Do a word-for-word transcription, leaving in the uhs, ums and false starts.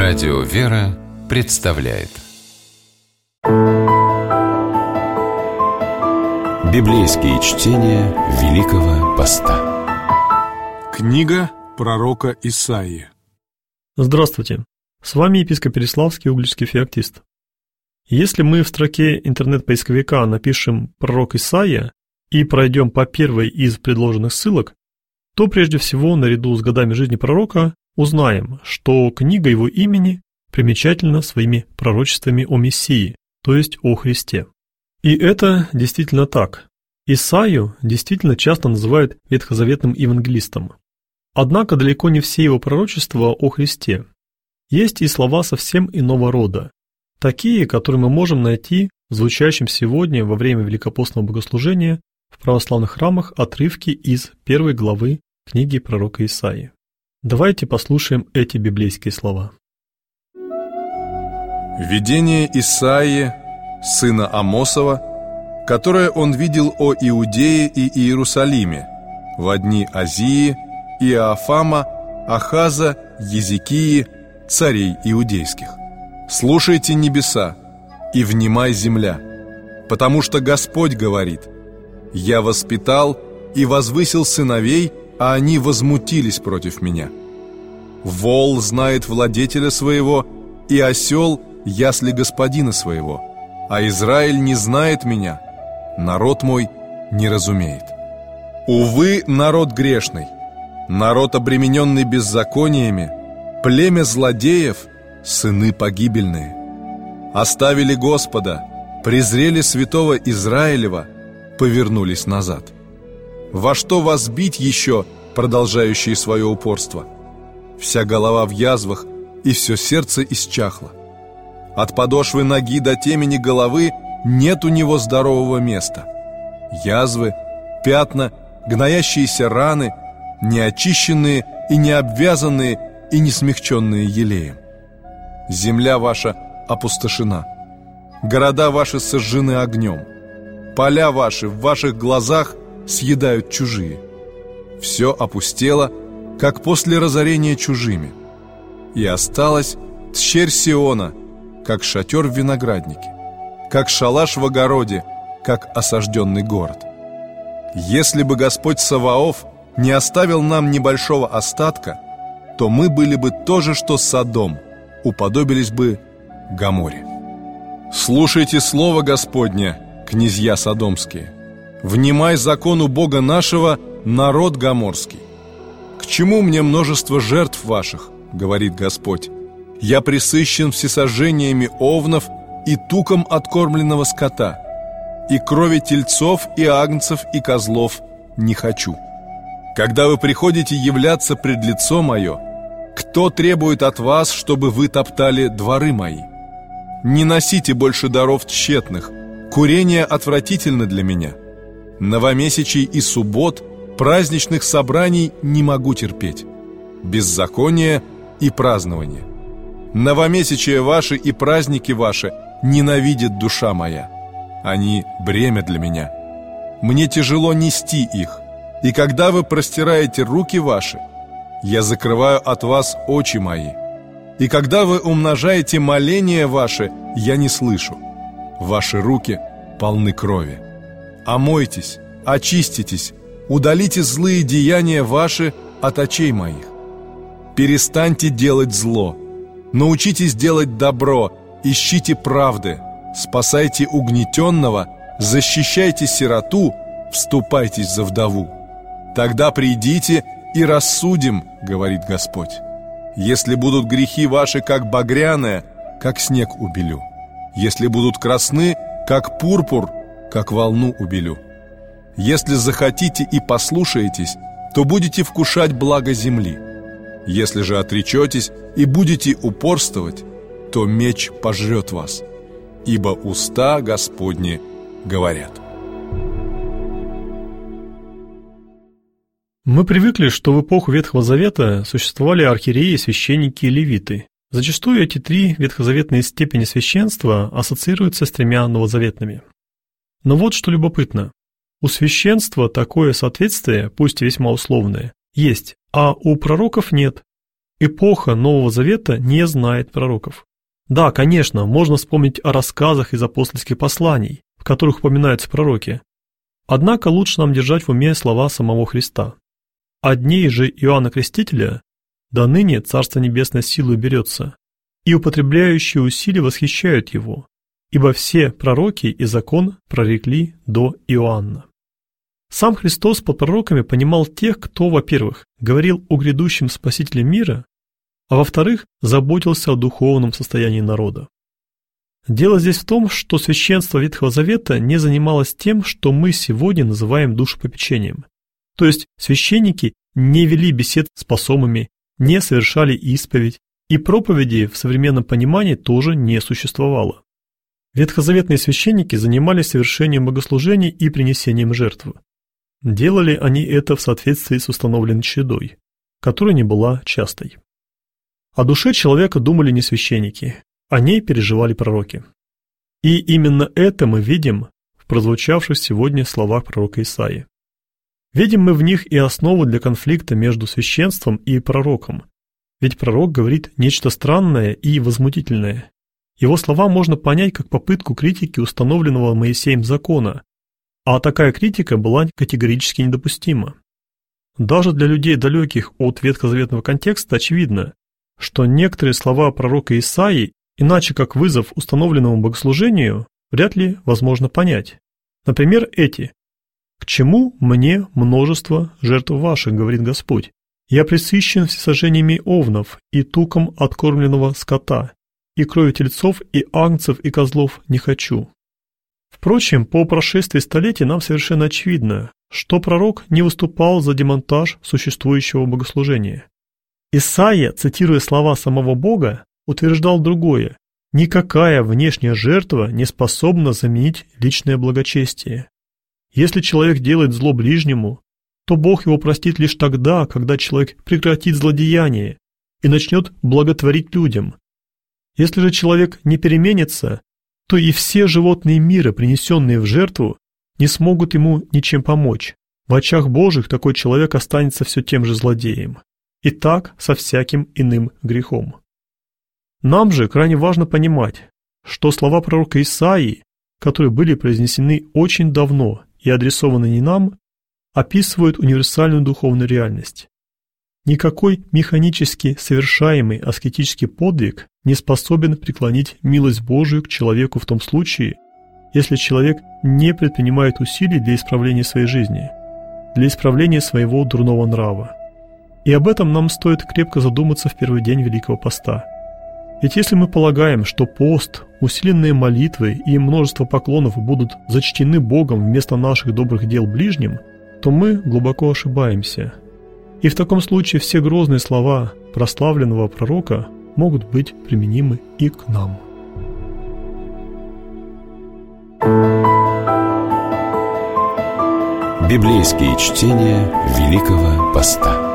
Радио «Вера» представляет Библейские чтения Великого Поста. Книга пророка Исаии. Здравствуйте, с вами епископ Переславский, Угличский феоктист. Если мы в строке интернет-поисковика напишем «пророк Исаия» и пройдем по первой из предложенных ссылок, то прежде всего, наряду с годами жизни пророка, узнаем, что книга его имени примечательна своими пророчествами о Мессии, то есть о Христе. И это действительно так. Исаию действительно часто называют ветхозаветным евангелистом. Однако далеко не все его пророчества о Христе. Есть и слова совсем иного рода, такие, которые мы можем найти в звучащем сегодня во время великопостного богослужения в православных храмах отрывки из первой главы книги пророка Исаии. Давайте послушаем эти библейские слова. Видение Исаии, сына Амосова, которое он видел о Иудее и Иерусалиме во дни Азии, Иоафама, Ахаза, Езекии, царей иудейских. «Слушайте небеса, и внимай земля, потому что Господь говорит: я воспитал и возвысил сыновей, а они возмутились против меня. Вол знает владетеля своего, и осел – ясли господина своего, а Израиль не знает меня, народ мой не разумеет. Увы, народ грешный, народ, обремененный беззакониями, племя злодеев, сыны погибельные. Оставили Господа, презрели святого Израилева, повернулись назад. Во что вас бить еще, продолжающие свое упорство? Вся голова в язвах, и все сердце исчахло. От подошвы ноги до темени головы нет у него здорового места. Язвы, пятна, гноящиеся раны, неочищенные и не обвязанные и не смягченные елеем. Земля ваша опустошена, города ваши сожжены огнем, поля ваши в ваших глазах съедают чужие. Все опустело, как после разорения чужими, и осталась тщерь Сиона, как шатер в винограднике, как шалаш в огороде, как осажденный город. Если бы Господь Саваоф не оставил нам небольшого остатка, то мы были бы то же, что Содом, уподобились бы Гоморе. Слушайте слово Господне, князья содомские. Внимай закону Бога нашего, народ гоморский. К чему мне множество жертв ваших, говорит Господь? Я пресыщен всесожжениями овнов и туком откормленного скота, и крови тельцов и агнцев и козлов не хочу. Когда вы приходите являться пред лицо мое, кто требует от вас, чтобы вы топтали дворы мои? Не носите больше даров тщетных, курение отвратительно для меня. Новомесячий и суббот, праздничных собраний не могу терпеть. Беззаконие и празднование. Новомесячие ваши и праздники ваши ненавидит душа моя. Они бремя для меня. Мне тяжело нести их. И когда вы простираете руки ваши, я закрываю от вас очи мои. И когда вы умножаете моления ваши, я не слышу. Ваши руки полны крови. Омойтесь, очиститесь, удалите злые деяния ваши от очей моих. Перестаньте делать зло, научитесь делать добро, ищите правды, спасайте угнетенного, защищайте сироту, вступайтесь за вдову. Тогда придите и рассудим, говорит Господь. Если будут грехи ваши, как багряное, как снег убелю. Если будут красны, как пурпур, как волну убелю. Если захотите и послушаетесь, то будете вкушать благо земли. Если же отречетесь и будете упорствовать, то меч пожрет вас, ибо уста Господни говорят. Мы привыкли, что в эпоху Ветхого Завета существовали архиереи, священники и левиты. Зачастую эти три ветхозаветные степени священства ассоциируются с тремя новозаветными. Но вот что любопытно. У священства такое соответствие, пусть и весьма условное, есть, а у пророков нет. Эпоха Нового Завета не знает пророков. Да, конечно, можно вспомнить о рассказах из апостольских посланий, в которых упоминаются пророки. Однако лучше нам держать в уме слова самого Христа. «От дней же Иоанна Крестителя до ныне Царство Небесное силою берется, и употребляющие усилия восхищают его, ибо все пророки и закон прорекли до Иоанна». Сам Христос под пророками понимал тех, кто, во-первых, говорил о грядущем Спасителе мира, а во-вторых, заботился о духовном состоянии народа. Дело здесь в том, что священство Ветхого Завета не занималось тем, что мы сегодня называем душепопечением. То есть священники не вели бесед с пасомами, не совершали исповедь, и проповеди в современном понимании тоже не существовало. Ветхозаветные священники занимались совершением богослужений и принесением жертв. Делали они это в соответствии с установленной чередой, которая не была частой. О душе человека думали не священники, о ней переживали пророки. И именно это мы видим в прозвучавших сегодня словах пророка Исаии. Видим мы в них и основу для конфликта между священством и пророком, ведь пророк говорит нечто странное и возмутительное. Его слова можно понять как попытку критики установленного Моисеем закона, а такая критика была категорически недопустима. Даже для людей, далеких от ветхозаветного контекста, очевидно, что некоторые слова пророка Исаии, иначе как вызов установленному богослужению, вряд ли возможно понять. Например, эти: «К чему мне множество жертв ваших, говорит Господь? Я пресыщен всесожжениями овнов и туком откормленного скота, и кровью тельцов, и агнцев, и козлов не хочу». Впрочем, по прошествии столетий нам совершенно очевидно, что пророк не выступал за демонтаж существующего богослужения. Исаия, цитируя слова самого Бога, утверждал другое: никакая внешняя жертва не способна заменить личное благочестие. Если человек делает зло ближнему, то Бог его простит лишь тогда, когда человек прекратит злодеяние и начнет благотворить людям. Если же человек не переменится, то и все животные мира, принесенные в жертву, не смогут ему ничем помочь. В очах Божьих такой человек останется все тем же злодеем. И так со всяким иным грехом. Нам же крайне важно понимать, что слова пророка Исаии, которые были произнесены очень давно и адресованы не нам, описывают универсальную духовную реальность. Никакой механически совершаемый аскетический подвиг не способен преклонить милость Божию к человеку в том случае, если человек не предпринимает усилий для исправления своей жизни, для исправления своего дурного нрава. И об этом нам стоит крепко задуматься в первый день Великого Поста. Ведь если мы полагаем, что пост, усиленные молитвы и множество поклонов будут зачтены Богом вместо наших добрых дел ближним, то мы глубоко ошибаемся. И в таком случае все грозные слова прославленного пророка могут быть применимы и к нам. Библейские чтения Великого Поста.